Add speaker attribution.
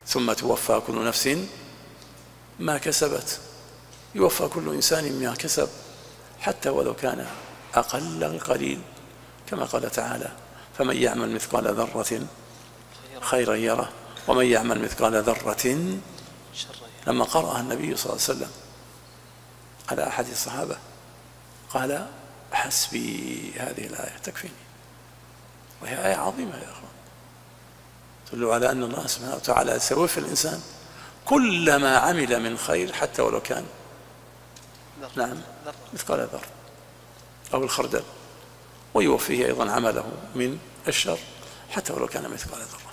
Speaker 1: ثم توفى كل نفس ما كسبت. يوفى كل إنسان ما كسب حتى ولو كان أقل القليل، كما قال تعالى: فمن يعمل مثقال ذرة خيرا يره ومن يعمل مثقال ذرة. لما قرأها النبي صلى الله عليه وسلم على أحد الصحابة قال: حسبي هذه الآية تكفيني. وهي آية عظيمة يا أخوان، تدل على أن الله سبحانه وتعالى سيوفي الإنسان كل ما عمل من خير حتى ولو كان مثقال ذرة أو الخردل، ويوفيه أيضا عمله من الشر حتى ولو كان مثقال ذرة.